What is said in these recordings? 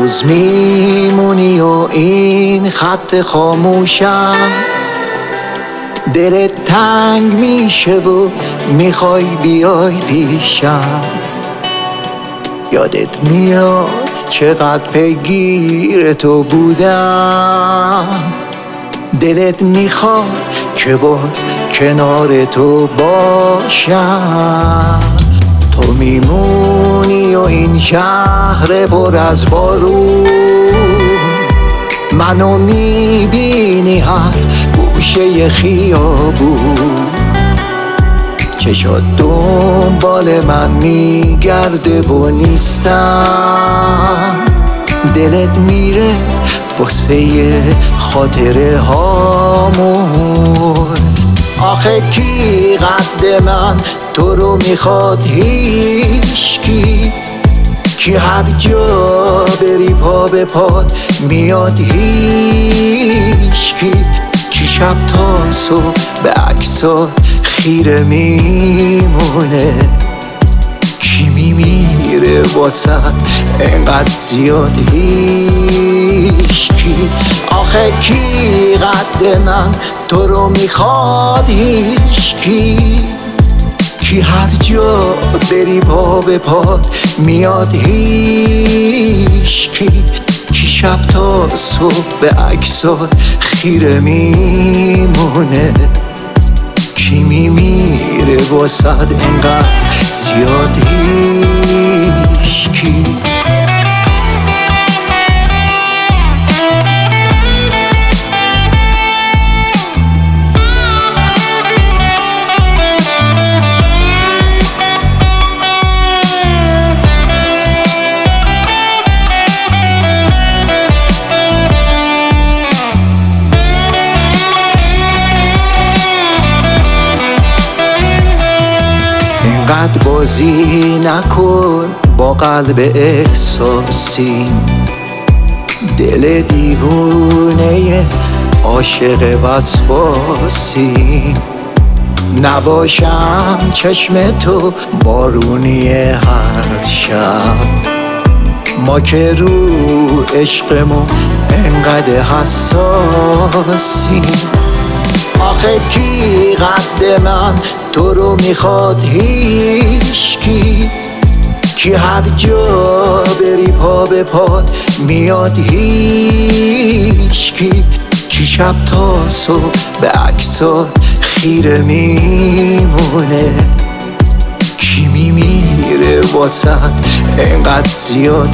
روز میمونی و این خط خاموشم، دلت تنگ میشه و میخوای بیای پیشم. یادت میاد چقدر پیگیر تو بودم، دلت میخواد که باز کنار تو باشم. تو میمونی و این شهر پر از بارون، منو میبینی هر گوشه خیابون. چشات دنبال من میگرده و نیستم، دلت میره واسه خاطره هامون. آخه کی قد من تو رو میخواد؟ هیچکی. کی هر جا بری پا به پات میاد؟ هیچکی. کی شب تا صبح به عکسات خیره میمونه؟ کی میمیره واسه انقدر زیاد؟ هیچکی. آخه کی قد من تو رو میخواد؟ هیچکی. کی هر جا بری پا به پات میاد؟ هیچکی. کی شب تا صبح به عکسات خیره میمونه؟ کی میمیره واسه انقدر زیاد؟ هیچکی. اینقدر بازی نکن با قلب احساسی، دل دیوونه عاشق وسواسی. نباشم چشم تو بارونی هر شب، ما که رو عشقمون انقدر حساسی. آخه کی قد من تو رو میخواد؟ هیچکی. کی هر جا بری پا به پات میاد؟ هیچکی. کی شب تا صبح به عکسات خیره میمونه؟ کی میمیره واسه انقدر زیاد؟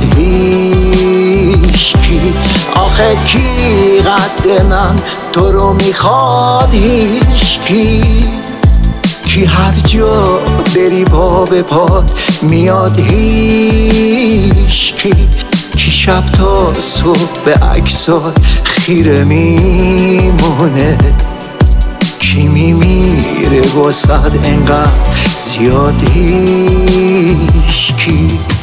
هیچکی. آخه کی قد من تو رو میخواد؟ هیچکی. کی هر جا بری پا به پات میاد؟ هیچکی. کی شب تا صبح به عکسات خیره میمونه؟ کی میمیره واسه انقدر زیاد؟ هیچکی.